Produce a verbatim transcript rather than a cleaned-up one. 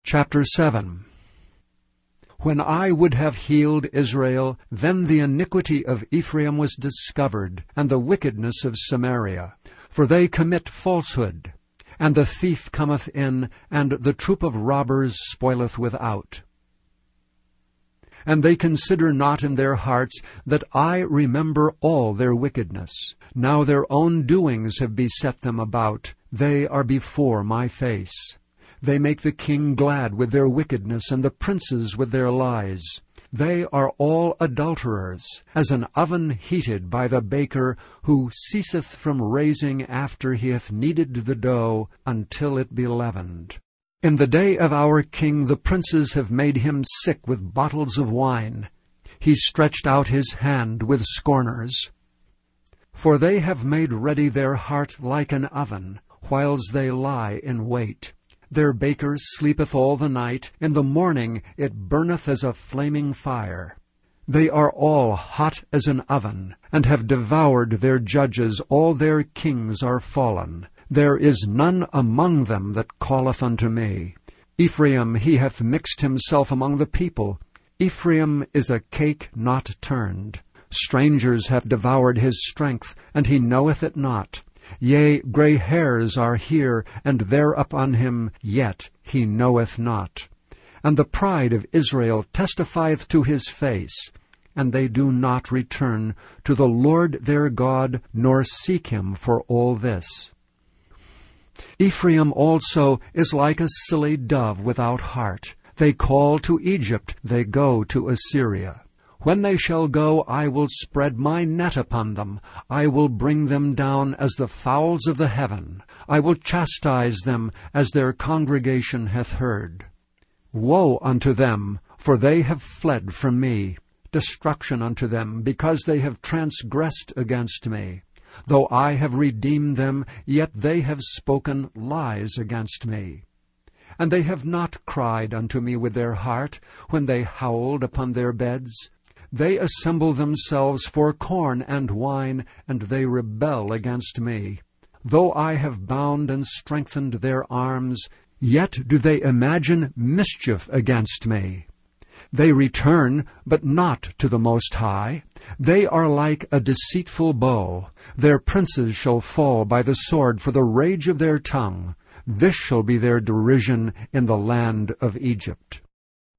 Chapter seven. When I would have healed Israel, then the iniquity of Ephraim was discovered, and the wickedness of Samaria. For they commit falsehood, and the thief cometh in, and the troop of robbers spoileth without. And they consider not in their hearts that I remember all their wickedness. Now their own doings have beset them about. They are before my face. They make the king glad with their wickedness, and the princes with their lies. They are all adulterers, as an oven heated by the baker, who ceaseth from raising after he hath kneaded the dough, until it be leavened. In the day of our king the princes have made him sick with bottles of wine. He stretched out his hand with scorners. For they have made ready their heart like an oven, whiles they lie in wait. Their baker sleepeth all the night, in the morning it burneth as a flaming fire. They are all hot as an oven, and have devoured their judges, all their kings are fallen. There is none among them that calleth unto me. Ephraim, he hath mixed himself among the people. Ephraim is a cake not turned. Strangers have devoured his strength, and he knoweth it not. Yea, grey hairs are here and there upon him, yet he knoweth not. And the pride of Israel testifieth to his face, and they do not return to the Lord their God, nor seek him for all this. Ephraim also is like a silly dove without heart. They call to Egypt, they go to Assyria. When they shall go, I will spread my net upon them. I will bring them down as the fowls of the heaven. I will chastise them as their congregation hath heard. Woe unto them, for they have fled from me. Destruction unto them, because they have transgressed against me. Though I have redeemed them, yet they have spoken lies against me. And they have not cried unto me with their heart, when they howled upon their beds. They assemble themselves for corn and wine, and they rebel against me. Though I have bound and strengthened their arms, yet do they imagine mischief against me. They return, but not to the Most High. They are like a deceitful bow. Their princes shall fall by the sword for the rage of their tongue. This shall be their derision in the land of Egypt.